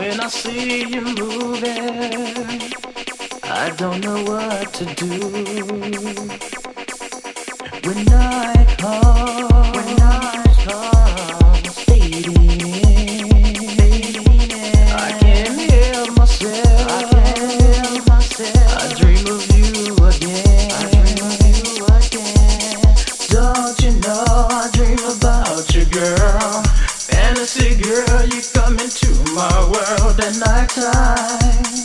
When I see you moving, I don't know what to do. When night comes, fading in, I can't help myself. I dream of you again. Don't you know I dream about you, girl? Fantasy girl, you come into my world at nighttime.